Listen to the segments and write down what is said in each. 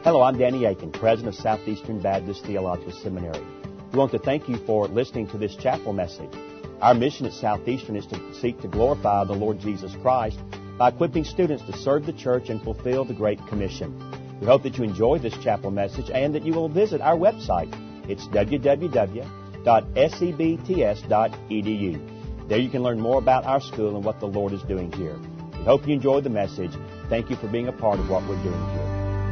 Hello, I'm Danny Aiken, President of Southeastern Baptist Theological Seminary. We want to thank you for listening to this chapel message. Our mission at Southeastern is to seek to glorify the Lord Jesus Christ by equipping students to serve the church and fulfill the Great Commission. We hope that you enjoy this chapel message and that you will visit our website. It's www.sebts.edu. There you can learn more about our school and what the Lord is doing here. We hope you enjoyed the message. Thank you for being a part of what we're doing here.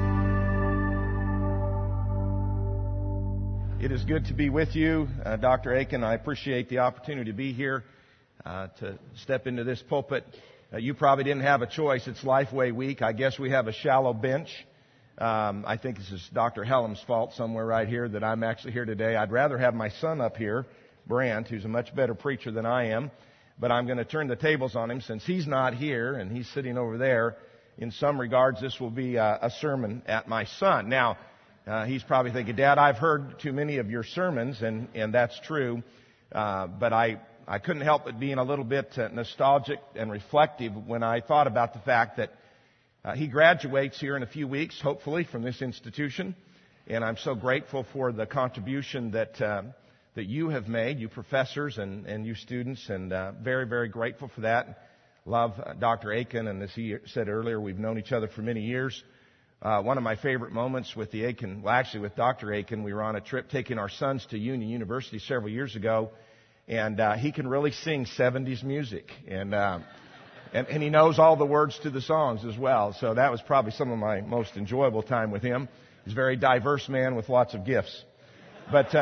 It is good to be with you, Dr. Aiken. I appreciate the opportunity to be here, to step into this pulpit. You probably didn't have a choice. It's Lifeway Week. I guess we have a shallow bench. I think this is Dr. Hellam's fault somewhere right here that I'm actually here today. I'd rather have my son up here, Brant, who's a much better preacher than I am. But I'm going to turn the tables on him since he's not here and he's sitting over there. In some regards, this will be a sermon at my son. Now, he's probably thinking, Dad, I've heard too many of your sermons, and that's true. But I couldn't help but being a little bit nostalgic and reflective when I thought about the fact that he graduates here in a few weeks, hopefully, from this institution. And I'm so grateful for the contribution that you have made, you professors and you students, and very, very grateful for that. Love Dr. Aiken, and as he said earlier, we've known each other for many years. One of my favorite moments with with Dr. Aiken, we were on a trip taking our sons to Union University several years ago, and he can really sing 70s music, and he knows all the words to the songs as well. So that was probably some of my most enjoyable time with him. He's a very diverse man with lots of gifts. But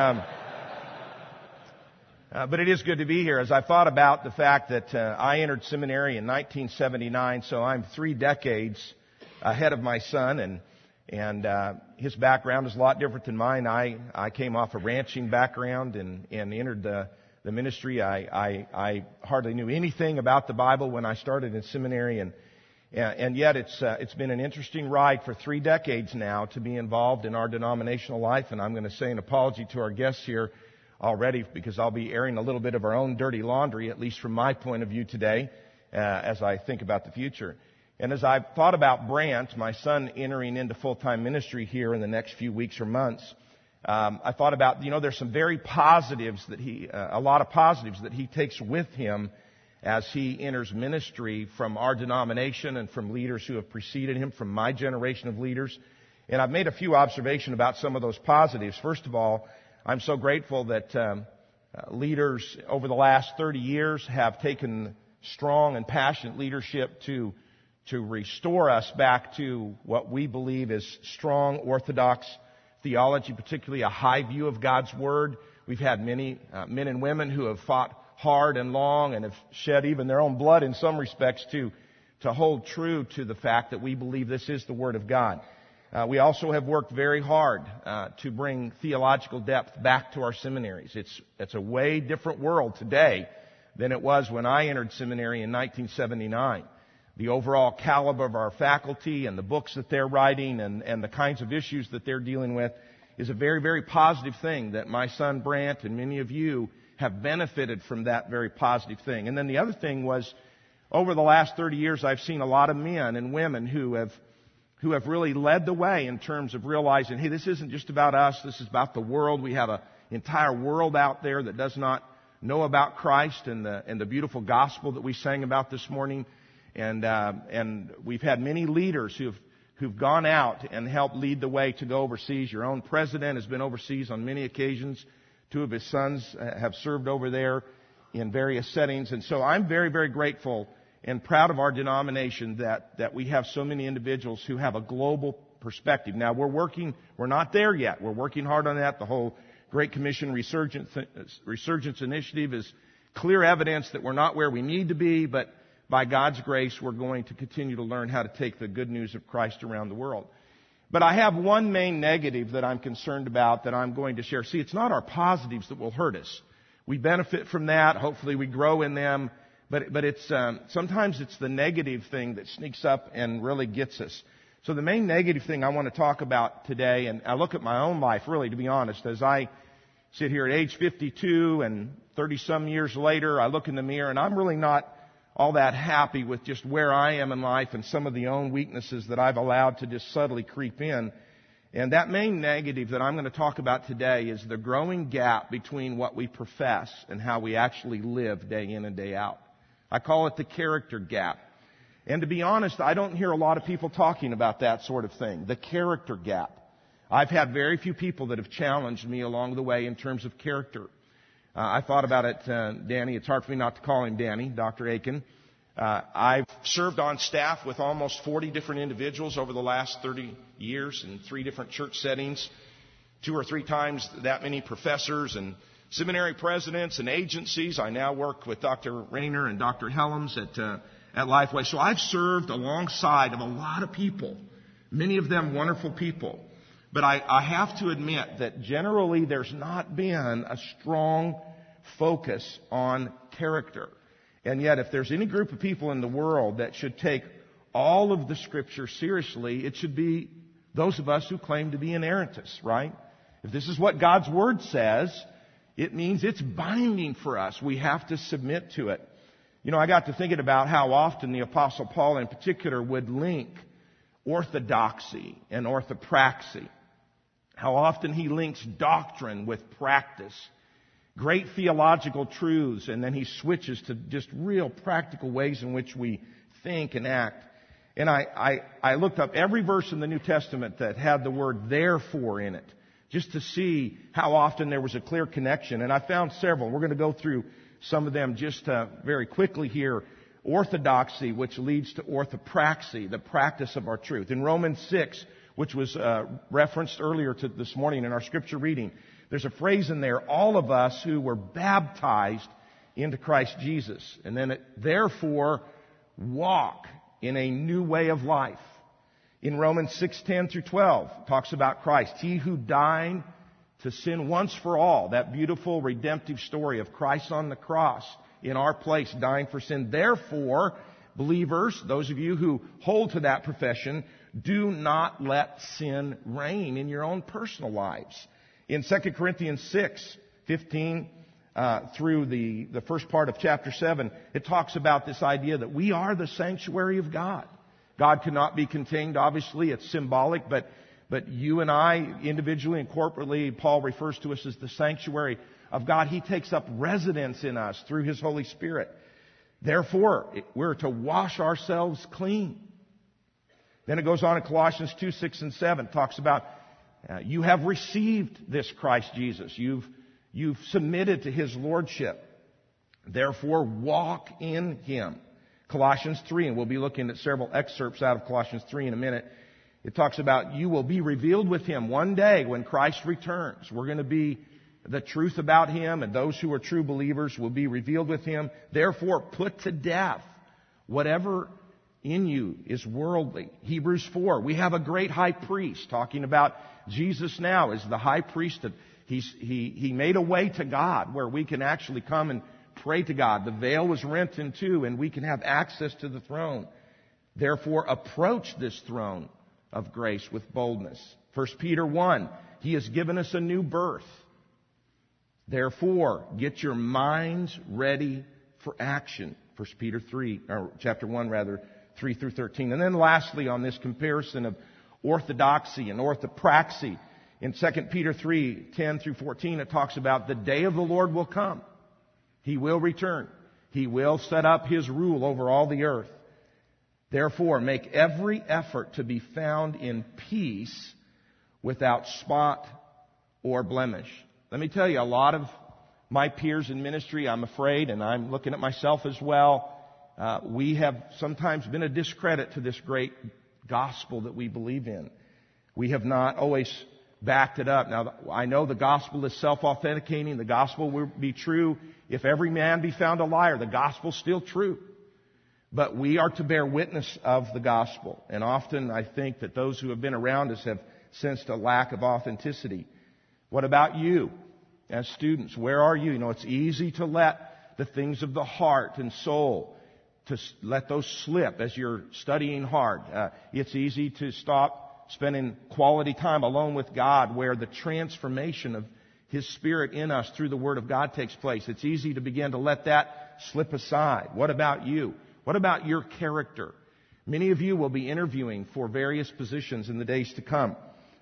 it is good to be here. As I thought about the fact that I entered seminary in 1979, so I'm 3 decades ahead of my son, and his background is a lot different than mine. I came off a ranching background and entered the ministry. I hardly knew anything about the Bible when I started in seminary, and yet it's been an interesting ride for 3 decades now to be involved in our denominational life. And I'm going to say an apology to our guests here already, because I'll be airing a little bit of our own dirty laundry, at least from my point of view today, as I think about the future. And as I've thought about Brant, my son, entering into full-time ministry here in the next few weeks or months, I thought about, there's some very positives a lot of positives that he takes with him as he enters ministry from our denomination and from leaders who have preceded him, from my generation of leaders. And I've made a few observations about some of those positives. First of all, I'm so grateful that leaders over the last 30 years have taken strong and passionate leadership to restore us back to what we believe is strong Orthodox theology, particularly a high view of God's Word. We've had many men and women who have fought hard and long and have shed even their own blood in some respects to hold true to the fact that we believe this is the Word of God. We also have worked very hard to bring theological depth back to our seminaries. It's a way different world today than it was when I entered seminary in 1979. The overall caliber of our faculty and the books that they're writing and the kinds of issues that they're dealing with is a very, very positive thing that my son Brant and many of you have benefited from that very positive thing. And then the other thing was, over the last 30 years, I've seen a lot of men and women who have really led the way in terms of realizing, hey, this isn't just about us, this is about the world. We have an entire world out there that does not know about Christ and the beautiful gospel that we sang about this morning. And we've had many leaders who've gone out and helped lead the way to go overseas. Your own president has been overseas on many occasions. 2 of his sons have served over there in various settings. And so I'm very, very grateful and proud of our denomination that we have so many individuals who have a global perspective. Now, we're not there yet. We're working hard on that. The whole Great Commission Resurgence Initiative is clear evidence that we're not where we need to be, but by God's grace, we're going to continue to learn how to take the good news of Christ around the world. But I have one main negative that I'm concerned about that I'm going to share. See, it's not our positives that will hurt us. We benefit from that. Hopefully we grow in them. But it's sometimes it's the negative thing that sneaks up and really gets us. So the main negative thing I want to talk about today, and I look at my own life, really, to be honest, as I sit here at age 52 and 30-some years later, I look in the mirror and I'm really not all that happy with just where I am in life and some of the own weaknesses that I've allowed to just subtly creep in. And that main negative that I'm going to talk about today is the growing gap between what we profess and how we actually live day in and day out. I call it the character gap. And to be honest, I don't hear a lot of people talking about that sort of thing, the character gap. I've had very few people that have challenged me along the way in terms of character. I thought about it, Danny. It's hard for me not to call him Danny, Dr. Aiken. I've served on staff with almost 40 different individuals over the last 30 years in 3 different church settings, 2 or 3 times that many professors and seminary presidents and agencies. I now work with Dr. Rayner and Dr. Helms at Lifeway. So I've served alongside of a lot of people, many of them wonderful people. But I have to admit that generally there's not been a strong focus on character. And yet, if there's any group of people in the world that should take all of the Scripture seriously, it should be those of us who claim to be inerrantists, right? If this is what God's Word says, it means it's binding for us. We have to submit to it. You know, I got to thinking about how often the Apostle Paul in particular would link orthodoxy and orthopraxy. How often he links doctrine with practice. Great theological truths, and then he switches to just real practical ways in which we think and act. And I looked up every verse in the New Testament that had the word therefore in it, just to see how often there was a clear connection. And I found several. We're going to go through some of them just very quickly here. Orthodoxy, which leads to orthopraxy, the practice of our truth. In Romans 6, which was referenced earlier this morning in our scripture reading, there's a phrase in there, all of us who were baptized into Christ Jesus. And then therefore, walk in a new way of life. In Romans 6:10 through 12, it talks about Christ. He who died to sin once for all. That beautiful redemptive story of Christ on the cross in our place, dying for sin. Therefore, believers, those of you who hold to that profession, do not let sin reign in your own personal lives. In 2 Corinthians 6:15 through the first part of chapter 7, it talks about this idea that we are the sanctuary of God. God cannot be contained, obviously, it's symbolic, but you and I, individually and corporately, Paul refers to us as the sanctuary of God. He takes up residence in us through His Holy Spirit. Therefore, we're to wash ourselves clean. Then it goes on in Colossians 2:6 and 7, talks about you have received this Christ Jesus. You've submitted to His Lordship. Therefore, walk in Him. Colossians 3, and we'll be looking at several excerpts out of Colossians 3 in a minute. It talks about you will be revealed with Him one day when Christ returns. We're going to be the truth about Him, and those who are true believers will be revealed with Him. Therefore, put to death whatever in you is worldly. Hebrews 4, we have a great high priest, talking about Jesus now as the high priest. He made a way to God where we can actually come and pray to God. The veil was rent in two and we can have access to the throne. Therefore, approach this throne of grace with boldness. 1 Peter 1, He has given us a new birth. Therefore, get your minds ready for action. 1 Peter 3, or chapter 1 rather, 3 through 13. And then lastly, on this comparison of orthodoxy and orthopraxy, in 2 Peter 3, 10 through 14, it talks about the day of the Lord will come. He will return. He will set up His rule over all the earth. Therefore, make every effort to be found in peace without spot or blemish. Let me tell you, a lot of my peers in ministry, I'm afraid, and I'm looking at myself as well, we have sometimes been a discredit to this great gospel that we believe in. We have not always backed it up. Now, I know the gospel is self-authenticating. The gospel will be true. If every man be found a liar, the gospel's still true. But we are to bear witness of the gospel. And often I think that those who have been around us have sensed a lack of authenticity. What about you as students? Where are you? You know, it's easy to let the things of the heart and soul, to let those slip as you're studying hard. It's easy to stop spending quality time alone with God, where the transformation of His Spirit in us through the Word of God takes place. It's easy to begin to let that slip aside. What about you? What about your character? Many of you will be interviewing for various positions in the days to come.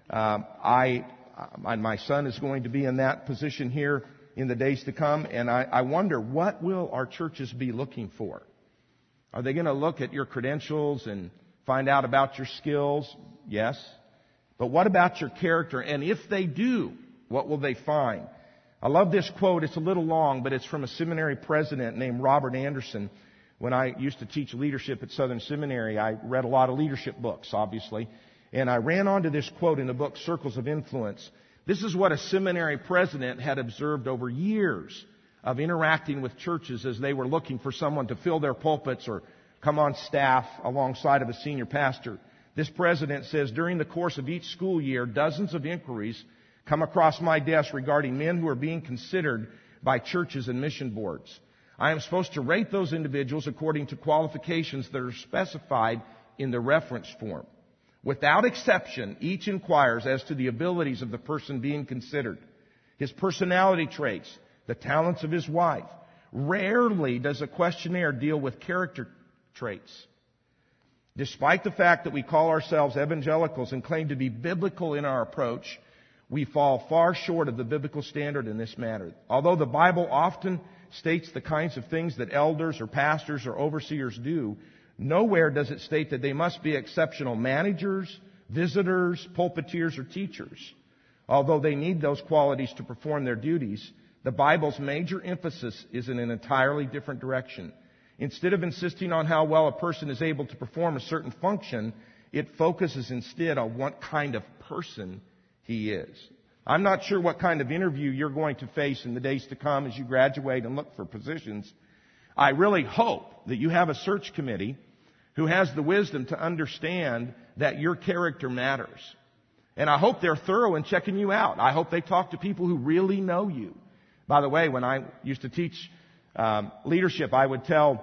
My son is going to be in that position here in the days to come, and I wonder, what will our churches be looking for? Are they going to look at your credentials and find out about your skills? Yes. But what about your character? And if they do, what will they find? I love this quote. It's a little long, but it's from a seminary president named Robert Anderson. When I used to teach leadership at Southern Seminary, I read a lot of leadership books, obviously. And I ran onto this quote in the book, Circles of Influence. This is what a seminary president had observed over years of interacting with churches as they were looking for someone to fill their pulpits or come on staff alongside of a senior pastor. This president says, during the course of each school year, dozens of inquiries come across my desk regarding men who are being considered by churches and mission boards. I am supposed to rate those individuals according to qualifications that are specified in the reference form. Without exception, each inquires as to the abilities of the person being considered, his personality traits, the talents of his wife. Rarely does a questionnaire deal with character traits. Despite the fact that we call ourselves evangelicals and claim to be biblical in our approach, we fall far short of the biblical standard in this matter. Although the Bible often states the kinds of things that elders or pastors or overseers do, nowhere does it state that they must be exceptional managers, visitors, pulpiteers, or teachers. Although they need those qualities to perform their duties, the Bible's major emphasis is in an entirely different direction. Instead of insisting on how well a person is able to perform a certain function, it focuses instead on what kind of person he is. I'm not sure what kind of interview you're going to face in the days to come as you graduate and look for positions. I really hope that you have a search committee who has the wisdom to understand that your character matters. And I hope they're thorough in checking you out. I hope they talk to people who really know you. By the way, when I used to teach leadership, I would tell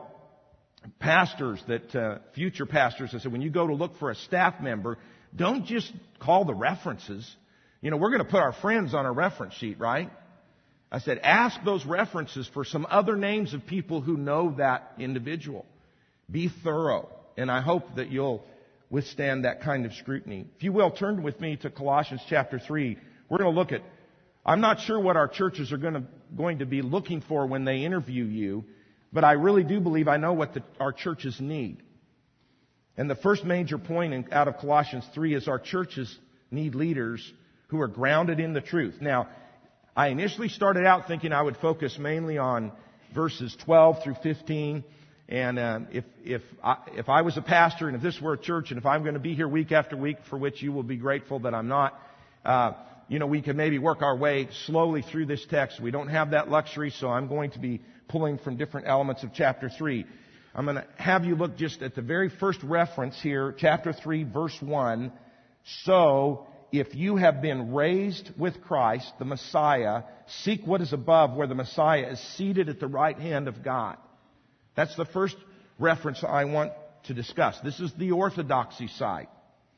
pastors that, future pastors, I said, when you go to look for a staff member, don't just call the references. You know, we're going to put our friends on a reference sheet, right? I said, ask those references for some other names of people who know that individual. Be thorough. And I hope that you'll withstand that kind of scrutiny. If you will, turn with me to Colossians chapter 3. We're going to look at, I'm not sure what our churches are going to be looking for when they interview you, but I really do believe I know what our churches need. And the first major point out of Colossians 3 is our churches need leaders who are grounded in the truth. Now, I initially started out thinking I would focus mainly on verses 12 through 15. And if I was a pastor and if this were a church and if I'm going to be here week after week, for which you will be grateful that I'm not, we could maybe work our way slowly through this text. We don't have that luxury, so I'm going to be pulling from different elements of chapter 3. I'm going to have you look just at the very first reference here, chapter 3, verse 1. So, if you have been raised with Christ, the Messiah, seek what is above, where the Messiah is seated at the right hand of God. That's the first reference I want to discuss. This is the orthodoxy side.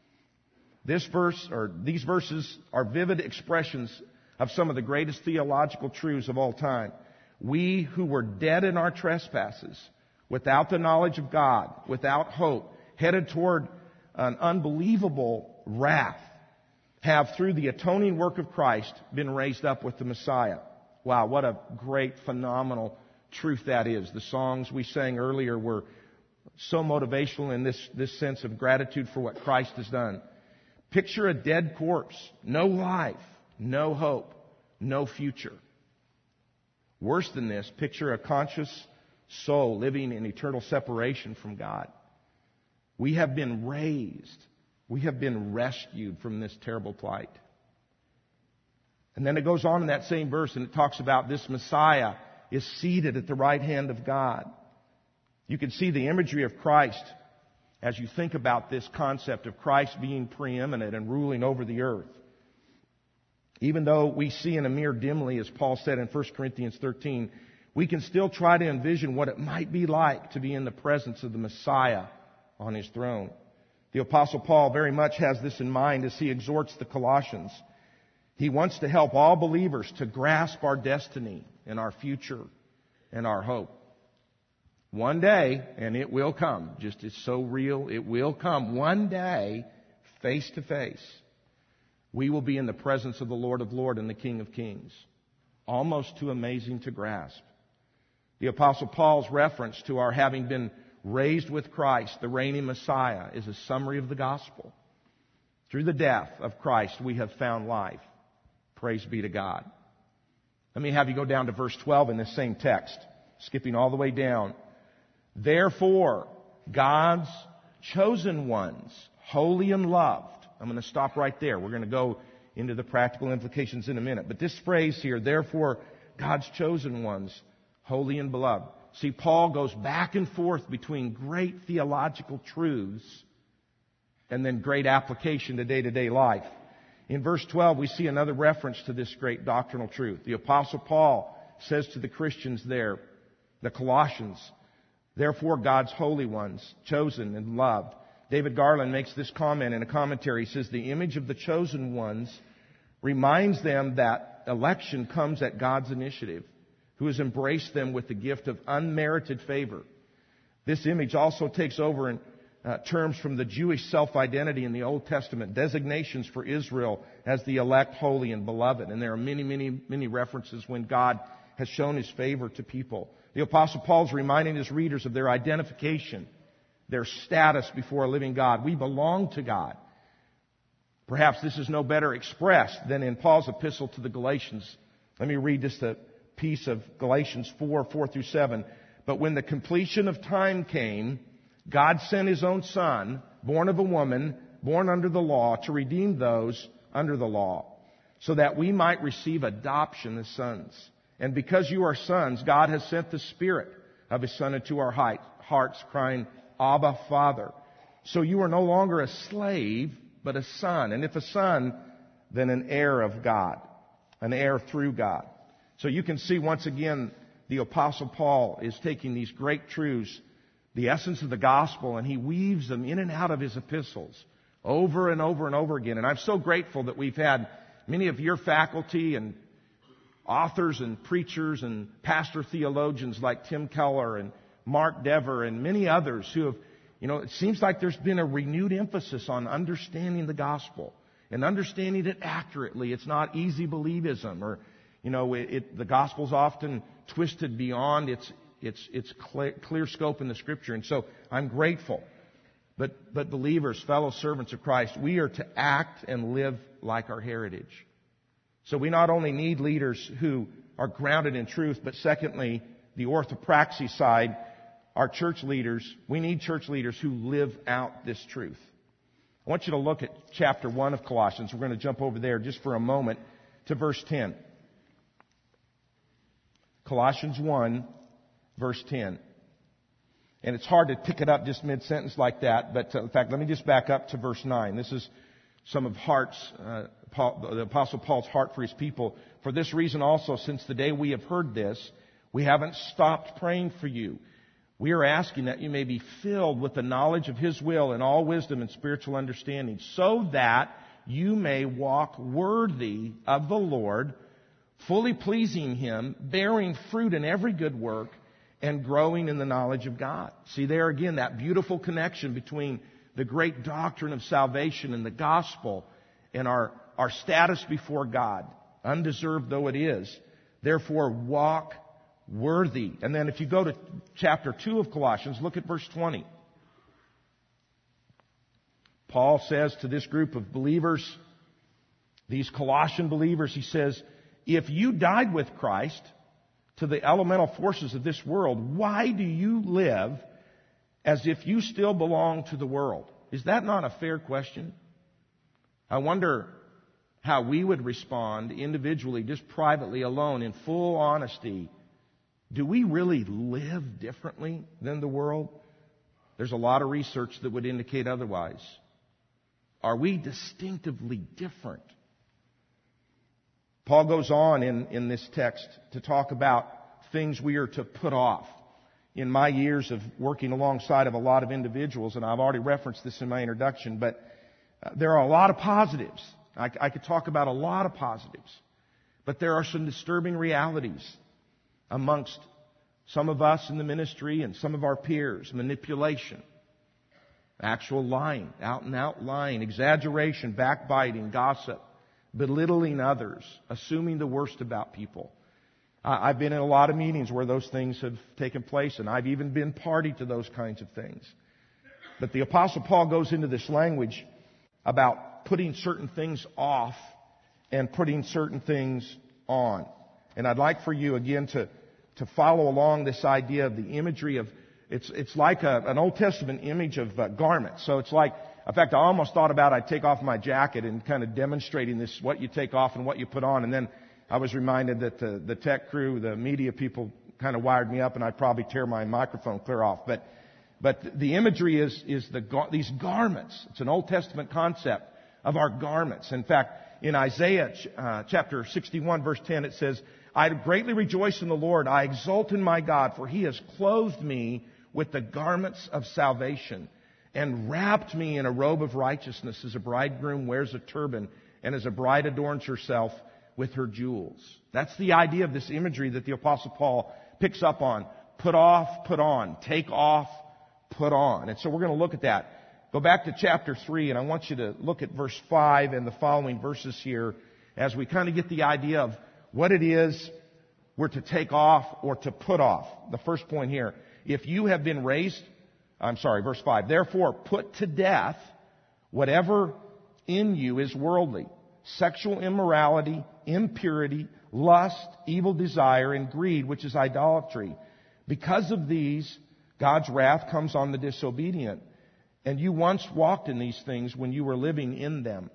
This verse, or these verses, are vivid expressions of some of the greatest theological truths of all time. We who were dead in our trespasses, without the knowledge of God, without hope, headed toward an unbelievable wrath, have through the atoning work of Christ been raised up with the Messiah. Wow, what a great, phenomenal truth that is. The songs we sang earlier were so motivational in this sense of gratitude for what Christ has done. Picture a dead corpse, no life, no hope, no future. Worse than this, picture a conscious soul living in eternal separation from God. We have been raised. We have been rescued from this terrible plight. And then it goes on in that same verse and it talks about this Messiah is seated at the right hand of God. You can see the imagery of Christ as you think about this concept of Christ being preeminent and ruling over the earth. Even though we see in a mirror dimly, as Paul said in 1 Corinthians 13, we can still try to envision what it might be like to be in the presence of the Messiah on His throne. The Apostle Paul very much has this in mind as he exhorts the Colossians. He wants to help all believers to grasp our destiny and our future and our hope. One day, and it will come, just it's so real, it will come one day, face to face. we will be in the presence of the Lord of Lords and the King of Kings. Almost too amazing to grasp. The Apostle Paul's reference to our having been raised with Christ, the reigning Messiah, is a summary of the gospel. Through the death of Christ, we have found life. Praise be to God. Let me have you go down to verse 12 in this same text, skipping all the way down. Therefore, God's chosen ones, holy and loved. I'm going to stop right there. We're going to go into the practical implications in a minute. But this phrase here, therefore, God's chosen ones, holy and beloved. See, Paul goes back and forth between great theological truths and then great application to day-to-day life. In verse 12, we see another reference to this great doctrinal truth. The Apostle Paul says to the Christians there, the Colossians, therefore God's holy ones, chosen and loved. David Garland makes this comment in a commentary. He says, the image of the chosen ones reminds them that election comes at God's initiative, who has embraced them with the gift of unmerited favor. This image also takes over in terms from the Jewish self-identity in the Old Testament, designations for Israel as the elect, holy, and beloved. And there are many, many, many references when God has shown His favor to people. The Apostle Paul is reminding his readers of their identification, their status before a living God. We belong to God. Perhaps this is no better expressed than in Paul's epistle to the Galatians. Let me read just a piece of Galatians 4:4-7. But when the completion of time came, God sent His own Son, born of a woman, born under the law, to redeem those under the law, so that we might receive adoption as sons. And because you are sons, God has sent the Spirit of His Son into our hearts, crying, Abba, Father. So you are no longer a slave, but a son. And if a son, then an heir of God, an heir through God. So you can see once again, the Apostle Paul is taking these great truths, the essence of the gospel, and he weaves them in and out of his epistles over and over and over again. And I'm so grateful that we've had many of your faculty and authors and preachers and pastor theologians like Tim Keller and Mark Dever and many others who have, it seems like there's been a renewed emphasis on understanding the gospel and understanding it accurately. It's not easy believism or, the gospel's often twisted beyond its clear scope in the Scripture. And so I'm grateful. But believers, fellow servants of Christ, we are to act and live like our heritage. So we not only need leaders who are grounded in truth, but secondly, the orthopraxy side, our church leaders, we need church leaders who live out this truth. I want you to look at chapter 1 of Colossians. We're going to jump over there just for a moment to verse 10. Colossians 1, verse 10. And it's hard to pick it up just mid-sentence like that, but in fact, let me just back up to verse 9. This is some of the Apostle Paul's heart for his people. For this reason also, since the day we have heard this, we haven't stopped praying for you. We are asking that you may be filled with the knowledge of His will and all wisdom and spiritual understanding, so that you may walk worthy of the Lord, fully pleasing Him, bearing fruit in every good work, and growing in the knowledge of God. See there again, that beautiful connection between the great doctrine of salvation and the gospel and our status before God, undeserved though it is. Therefore, walk worthy. And then if you go to chapter 2 of Colossians, look at verse 20. Paul says to this group of believers, these Colossian believers, he says, if you died with Christ to the elemental forces of this world, why do you live as if you still belong to the world? Is that not a fair question? I wonder how we would respond individually, just privately, alone, in full honesty. Do we really live differently than the world? There's a lot of research that would indicate otherwise. Are we distinctively different? Paul goes on in this text to talk about things we are to put off. In my years of working alongside of a lot of individuals, and I've already referenced this in my introduction, but there are a lot of positives. I could talk about a lot of positives. But there are some disturbing realities amongst some of us in the ministry and some of our peers. Manipulation, actual lying, out and out lying, exaggeration, backbiting, gossip, belittling others, assuming the worst about people. I've been in a lot of meetings where those things have taken place, and I've even been party to those kinds of things. But the Apostle Paul goes into this language about putting certain things off and putting certain things on. And I'd like for you again to follow along this idea of the imagery of, it's like an Old Testament image of garments. So it's like, in fact, I almost thought about I'd take off my jacket and kind of demonstrating this, what you take off and what you put on. And then I was reminded that the tech crew, the media people kind of wired me up, and I'd probably tear my microphone clear off. But the imagery is these garments. It's an Old Testament concept of our garments. In fact, in Isaiah chapter 61, verse 10, it says, I greatly rejoice in the Lord. I exult in my God, for He has clothed me with the garments of salvation and wrapped me in a robe of righteousness, as a bridegroom wears a turban and as a bride adorns herself with her jewels. That's the idea of this imagery that the Apostle Paul picks up on. Put off, put on. Take off, put on. And so we're going to look at that. Go back to chapter 3, and I want you to look at verse 5 and the following verses here as we kind of get the idea of what it is we're to take off or to put off. The first point here, if you have been raised, verse 5, therefore put to death whatever in you is worldly, sexual immorality, impurity, lust, evil desire, and greed, which is idolatry. Because of these, God's wrath comes on the disobedient. And you once walked in these things when you were living in them.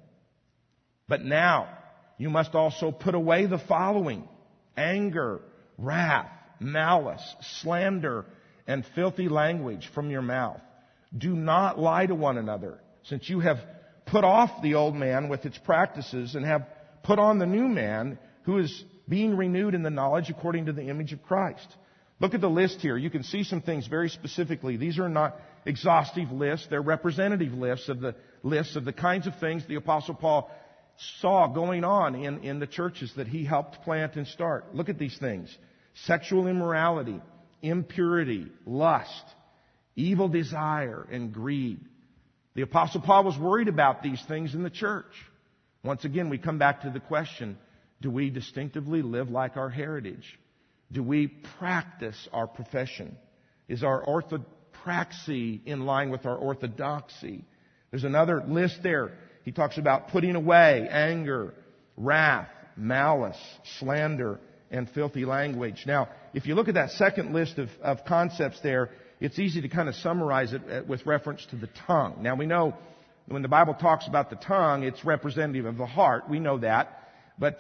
But now, you must also put away the following: anger, wrath, malice, slander, and filthy language from your mouth. Do not lie to one another, since you have put off the old man with its practices and have put on the new man, who is being renewed in the knowledge according to the image of Christ. Look at the list here. You can see some things very specifically. These are not exhaustive lists. They're representative lists of the kinds of things the Apostle Paul saw going on in the churches that he helped plant and start. Look at these things: sexual immorality, impurity, lust, evil desire, and greed. The Apostle Paul was worried about these things in the church. Once again, we come back to the question, do we distinctively live like our heritage? Do we practice our profession? Is our orthopraxy in line with our orthodoxy? There's another list there. He talks about putting away anger, wrath, malice, slander, and filthy language. Now, if you look at that second list of concepts there, it's easy to kind of summarize it with reference to the tongue. Now, we know when the Bible talks about the tongue, it's representative of the heart. We know that. But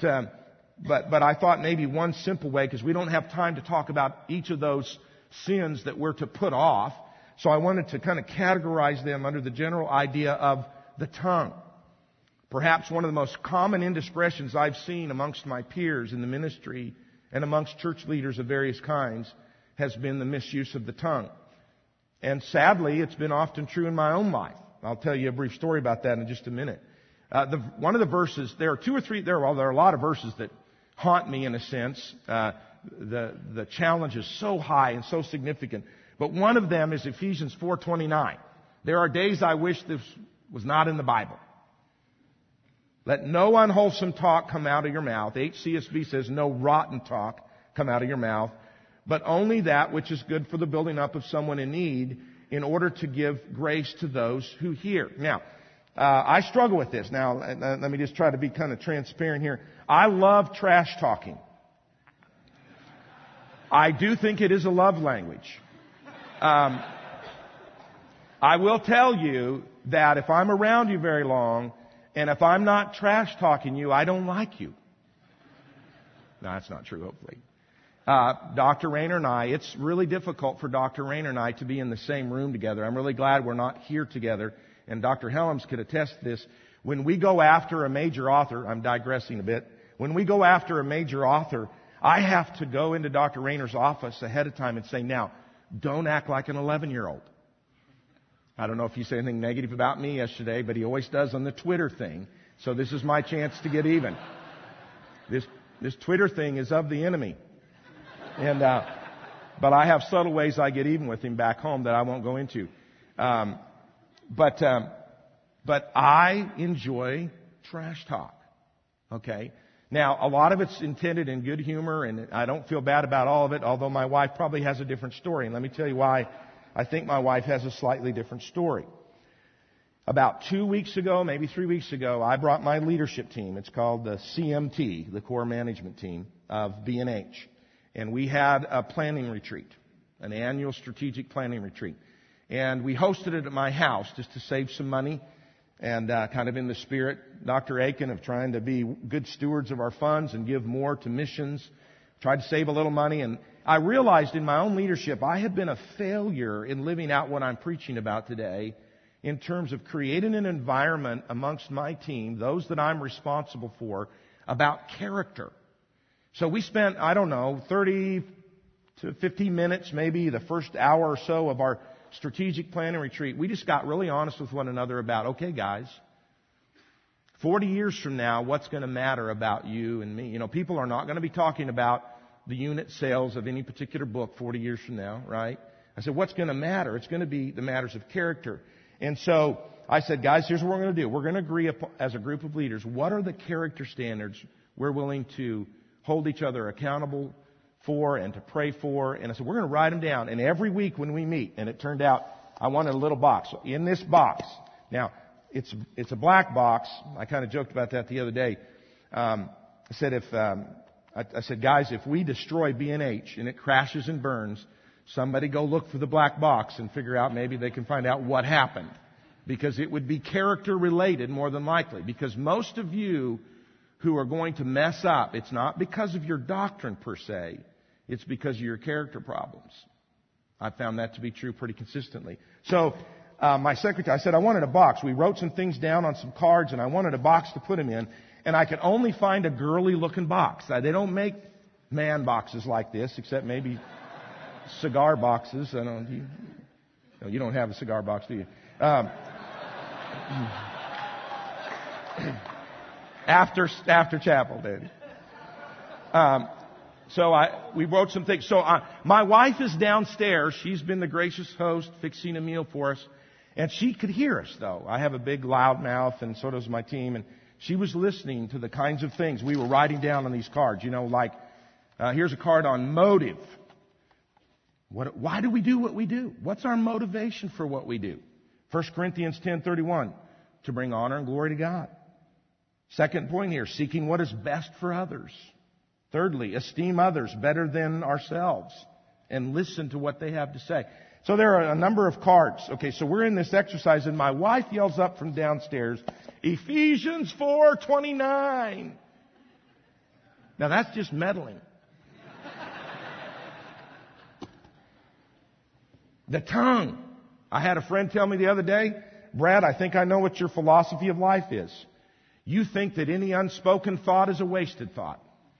I thought maybe one simple way, because we don't have time to talk about each of those sins that we're to put off. So I wanted to kind of categorize them under the general idea of the tongue. Perhaps one of the most common indiscretions I've seen amongst my peers in the ministry and amongst church leaders of various kinds has been the misuse of the tongue. And sadly, it's been often true in my own life. I'll tell you a brief story about that in just a minute. One of the verses, there are a lot of verses that haunt me in a sense. The challenge is so high and so significant. But one of them is Ephesians 4:29. There are days I wish this was not in the Bible. Let no unwholesome talk come out of your mouth. HCSB says no rotten talk come out of your mouth, but only that which is good for the building up of someone in need, in order to give grace to those who hear. Now, I struggle with this. Now, let me just try to be kind of transparent here. I love trash talking. I do think it is a love language. I will tell you that if I'm around you very long, and if I'm not trash talking you, I don't like you. No, that's not true, hopefully. Dr. Rayner and I, it's really difficult for Dr. Rayner and I to be in the same room together. I'm really glad we're not here together. And Dr. Helms could attest to this. When we go after a major author, I'm digressing a bit. When we go after a major author, I have to go into Dr. Rayner's office ahead of time and say, now, don't act like an 11-year-old. I don't know if you say anything negative about me yesterday, but he always does on the Twitter thing. So this is my chance to get even. This Twitter thing is of the enemy. And, but I have subtle ways I get even with him back home that I won't go into. But I enjoy trash talk. Okay? Now, a lot of it's intended in good humor, and I don't feel bad about all of it, although my wife probably has a different story. And let me tell you why I think my wife has a slightly different story. About 2 weeks ago, maybe 3 weeks ago, I brought my leadership team. It's called the CMT, the Core Management Team of B&H. And we had a planning retreat, an annual strategic planning retreat. And we hosted it at my house just to save some money and kind of in the spirit, Dr. Aiken, of trying to be good stewards of our funds and give more to missions. Tried to save a little money. And I realized in my own leadership I had been a failure in living out what I'm preaching about today in terms of creating an environment amongst my team, those that I'm responsible for, about character. So we spent, 30 to 15 minutes, maybe the first hour or so of our strategic planning retreat. We just got really honest with one another about, okay, guys, 40 years from now, what's going to matter about you and me? You know, people are not going to be talking about the unit sales of any particular book 40 years from now, right? I said, what's going to matter? It's going to be the matters of character. And so I said, guys, here's what we're going to do. We're going to agree as a group of leaders, what are the character standards we're willing to hold each other accountable for and to pray for. And I said, we're going to write them down. And every week when we meet, and it turned out I wanted a little box. So in this box, now it's a black box. I kind of joked about that the other day. I said, guys, if we destroy B&H and it crashes and burns, somebody go look for the black box and figure out, maybe they can find out what happened. Because it would be character related more than likely. Because most of you who are going to mess up, it's not because of your doctrine per se. It's because of your character problems. I found that to be true pretty consistently. So my secretary, I said I wanted a box. We wrote some things down on some cards, and I wanted a box to put them in. And I could only find a girly-looking box. They don't make man boxes like this, except maybe cigar boxes. You don't have a cigar box, do you? After chapel, Daddy. We wrote some things. So my wife is downstairs. She's been the gracious host, fixing a meal for us. And she could hear us, though. I have a big loud mouth, and so does my team. And she was listening to the kinds of things we were writing down on these cards. You know, like, here's a card on motive. Why do we do what we do? What's our motivation for what we do? 1 Corinthians 10:31, to bring honor and glory to God. Second point here, seeking what is best for others. Thirdly, esteem others better than ourselves and listen to what they have to say. So there are a number of cards. Okay, so we're in this exercise, and my wife yells up from downstairs, Ephesians 4:29. Now that's just meddling. The tongue. I had a friend tell me the other day, Brad, I think I know what your philosophy of life is. You think that any unspoken thought is a wasted thought.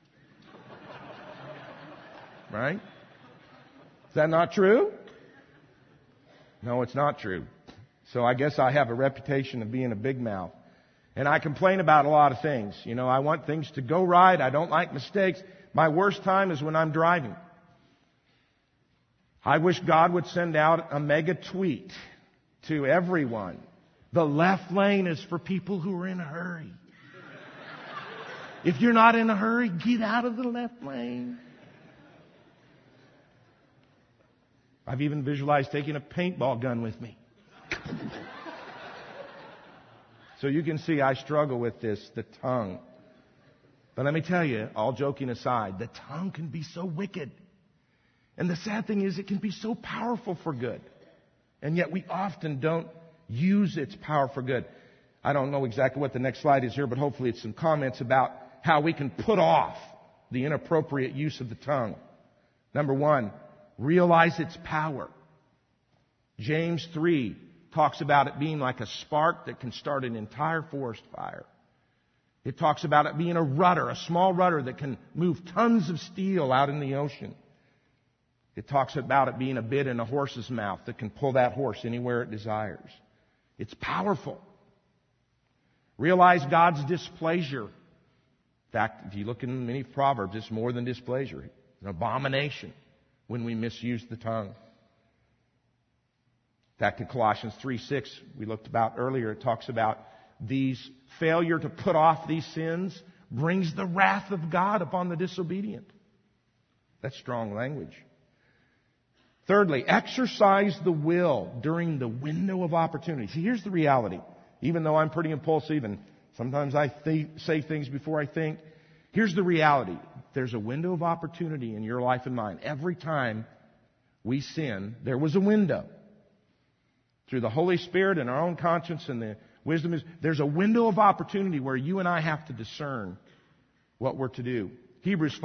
Right? Is that not true? No, it's not true. So I guess I have a reputation of being a big mouth. And I complain about a lot of things. You know, I want things to go right. I don't like mistakes. My worst time is when I'm driving. I wish God would send out a mega tweet to everyone. The left lane is for people who are in a hurry. If you're not in a hurry, get out of the left lane. I've even visualized taking a paintball gun with me. So you can see I struggle with this, the tongue. But let me tell you, all joking aside, the tongue can be so wicked. And the sad thing is it can be so powerful for good. And yet we often don't use its power for good. I don't know exactly what the next slide is here, but hopefully it's some comments about how we can put off the inappropriate use of the tongue. Number one, realize its power. James 3 talks about it being like a spark that can start an entire forest fire. It talks about it being a rudder, a small rudder that can move tons of steel out in the ocean. It talks about it being a bit in a horse's mouth that can pull that horse anywhere it desires. It's powerful. Realize God's displeasure. In fact, if you look in many Proverbs, it's more than displeasure. It's an abomination when we misuse the tongue. In fact, in Colossians 3:6, we looked about earlier, it talks about these failure to put off these sins brings the wrath of God upon the disobedient. That's strong language. Thirdly, exercise the will during the window of opportunity. See, here's the reality. Even though I'm pretty impulsive and sometimes I say things before I think, here's the reality. There's a window of opportunity in your life and mine. Every time we sin, there was a window. Through the Holy Spirit and our own conscience and the wisdom, there's a window of opportunity where you and I have to discern what we're to do. Hebrews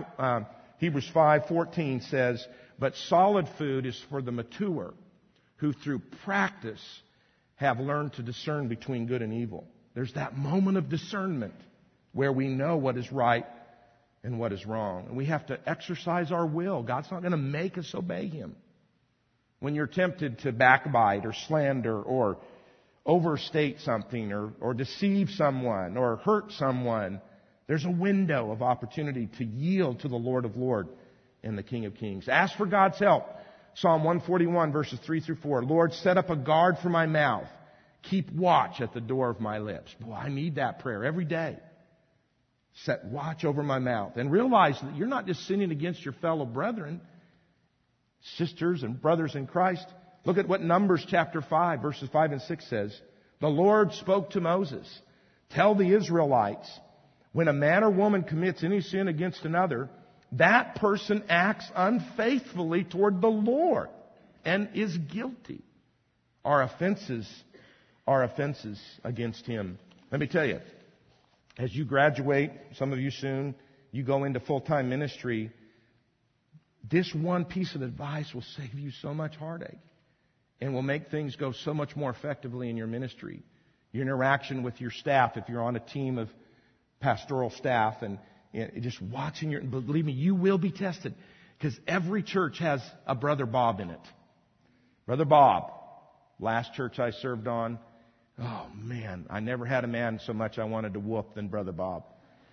5:14 says, "But solid food is for the mature, who through practice have learned to discern between good and evil." There's that moment of discernment where we know what is right and what is wrong. And we have to exercise our will. God's not going to make us obey Him. When you're tempted to backbite or slander or overstate something or deceive someone or hurt someone, there's a window of opportunity to yield to the Lord of Lords and the King of Kings. Ask for God's help. Psalm 141 verses 3 through 4. "Lord, set up a guard for my mouth. Keep watch at the door of my lips." Boy, I need that prayer every day. Set watch over my mouth. And realize that you're not just sinning against your fellow brethren, sisters and brothers in Christ. Look at what Numbers chapter 5 verses 5 and 6 says. "The Lord spoke to Moses, 'Tell the Israelites, when a man or woman commits any sin against another, that person acts unfaithfully toward the Lord and is guilty. Our offenses are offenses against Him." Let me tell you, as you graduate, some of you soon, you go into full-time ministry, this one piece of advice will save you so much heartache and will make things go so much more effectively in your ministry. Your interaction with your staff, if you're on a team of pastoral staff, and just watching believe me, you will be tested, because every church has a Brother Bob in it. Brother Bob, last church I served on, oh man, I never had a man so much I wanted to whoop than Brother Bob.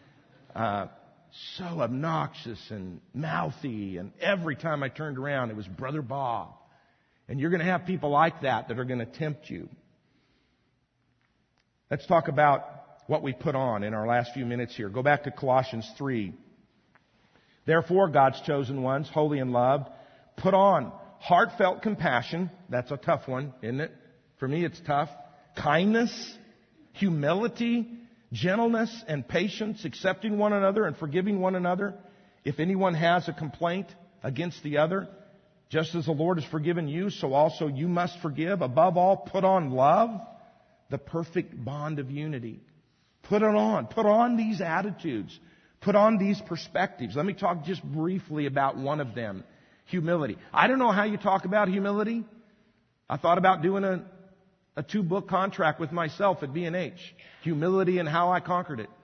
So obnoxious and mouthy, and every time I turned around, it was Brother Bob. And you're going to have people like that are going to tempt you. Let's talk about what we put on in our last few minutes here. Go back to Colossians 3. "Therefore, God's chosen ones, holy and loved, put on heartfelt compassion." That's a tough one, isn't it? For me, it's tough. "Kindness, humility, gentleness, and patience, accepting one another and forgiving one another. If anyone has a complaint against the other, just as the Lord has forgiven you, so also you must forgive. Above all, put on love, the perfect bond of unity." Put it on. Put on these attitudes. Put on these perspectives. Let me talk just briefly about one of them. Humility. I don't know how you talk about humility. I thought about doing a 2-book contract with myself at B&H. Humility and How I Conquered It.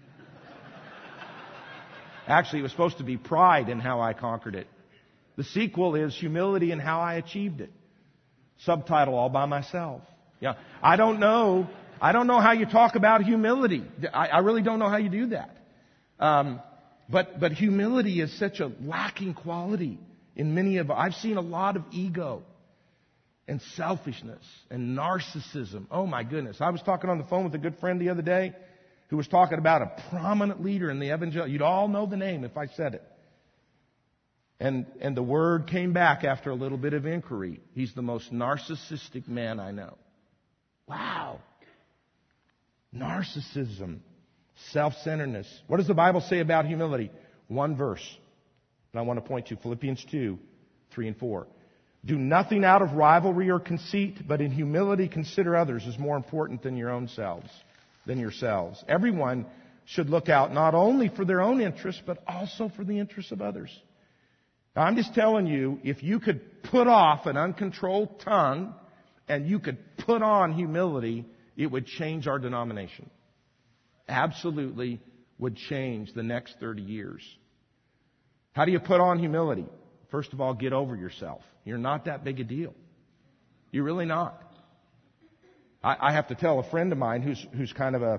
Actually, it was supposed to be Pride and How I Conquered It. The sequel is Humility and How I Achieved It. Subtitle all by myself. Yeah, I don't know how you talk about humility. I really don't know how you do that. But humility is such a lacking quality in many of. I've seen a lot of ego and selfishness and narcissism. Oh my goodness! I was talking on the phone with a good friend the other day who was talking about a prominent leader in the evangelical. You'd all know the name if I said it. And the word came back after a little bit of inquiry. He's the most narcissistic man I know. Wow. Narcissism, self-centeredness. What does the Bible say about humility? One verse that I want to point to, Philippians 2, 3 and 4. "Do nothing out of rivalry or conceit, but in humility consider others as more important than yourselves. Everyone should look out not only for their own interests, but also for the interests of others." Now, I'm just telling you, if you could put off an uncontrolled tongue and you could put on humility, it would change our denomination. Absolutely would change the next 30 years. How do you put on humility? First of all, get over yourself. You're not that big a deal. You're really not. I have to tell a friend of mine who's kind of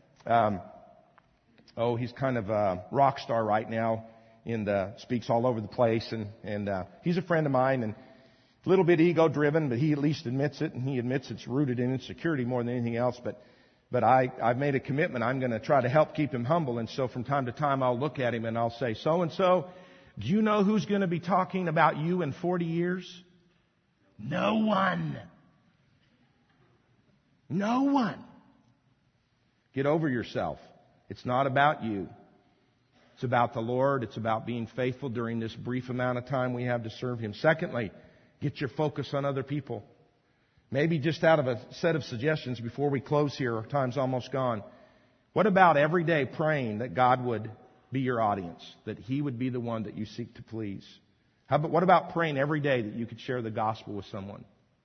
he's kind of a rock star right now and speaks all over the place, and he's a friend of mine, and a little bit ego driven, but he at least admits it, and he admits it's rooted in insecurity more than anything else. But But I've made a commitment. I'm going to try to help keep him humble. And so from time to time, I'll look at him and I'll say, so-and-so, do you know who's going to be talking about you in 40 years? No one. No one. Get over yourself. It's not about you. It's about the Lord. It's about being faithful during this brief amount of time we have to serve Him. Secondly, get your focus on other people. Maybe just out of a set of suggestions before we close here, our time's almost gone. What about every day praying that God would be your audience, that He would be the one that you seek to please? What about praying every day that you could share the gospel with someone?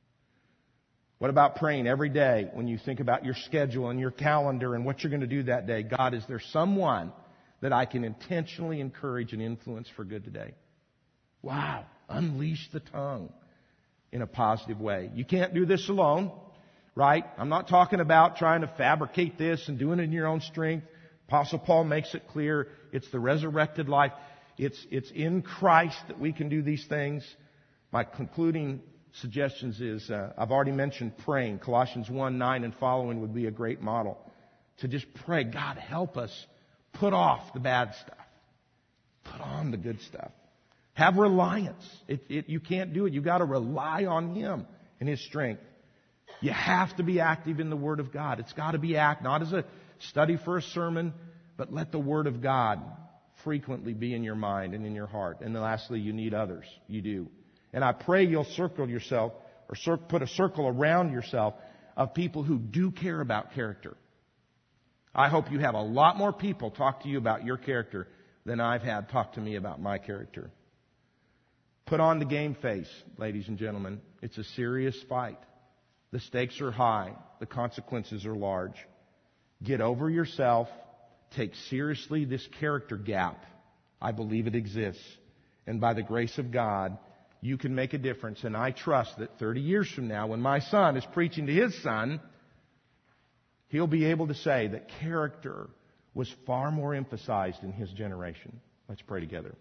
What about praying every day when you think about your schedule and your calendar and what you're going to do that day? God, is there someone that I can intentionally encourage and influence for good today? Wow. Unleash the tongue in a positive way. You can't do this alone, right? I'm not talking about trying to fabricate this and doing it in your own strength. Apostle Paul makes it clear it's the resurrected life. It's in Christ that we can do these things. My concluding suggestions is, I've already mentioned praying. Colossians 1:9 and following would be a great model. To just pray, God, help us put off the bad stuff. Put on the good stuff. Have reliance. You can't do it. You've got to rely on Him and His strength. You have to be active in the Word of God. It's got to be not as a study for a sermon, but let the Word of God frequently be in your mind and in your heart. And then lastly, you need others. You do. And I pray you'll circle yourself, or put a circle around yourself of people who do care about character. I hope you have a lot more people talk to you about your character than I've had talk to me about my character. Put on the game face, ladies and gentlemen. It's a serious fight. The stakes are high. The consequences are large. Get over yourself. Take seriously this character gap. I believe it exists. And by the grace of God, you can make a difference. And I trust that 30 years from now, when my son is preaching to his son, he'll be able to say that character was far more emphasized in his generation. Let's pray together.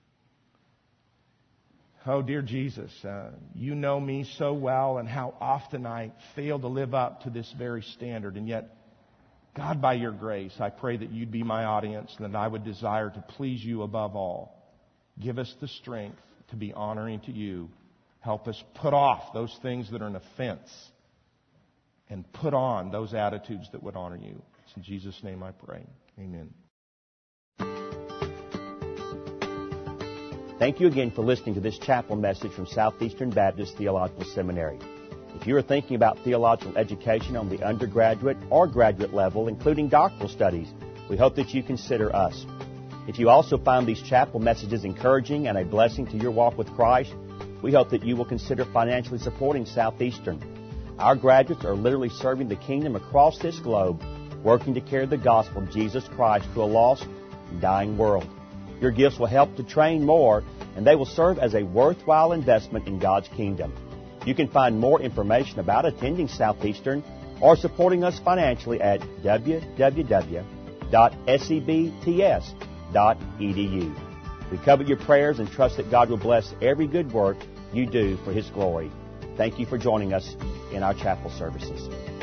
Oh, dear Jesus, you know me so well and how often I fail to live up to this very standard. And yet, God, by your grace, I pray that you'd be my audience and that I would desire to please you above all. Give us the strength to be honoring to you. Help us put off those things that are an offense and put on those attitudes that would honor you. It's in Jesus' name I pray. Amen. Thank you again for listening to this chapel message from Southeastern Baptist Theological Seminary. If you are thinking about theological education on the undergraduate or graduate level, including doctoral studies, we hope that you consider us. If you also find these chapel messages encouraging and a blessing to your walk with Christ, we hope that you will consider financially supporting Southeastern. Our graduates are literally serving the kingdom across this globe, working to carry the gospel of Jesus Christ to a lost and dying world. Your gifts will help to train more, and they will serve as a worthwhile investment in God's kingdom. You can find more information about attending Southeastern or supporting us financially at www.sebts.edu. We covet your prayers and trust that God will bless every good work you do for His glory. Thank you for joining us in our chapel services.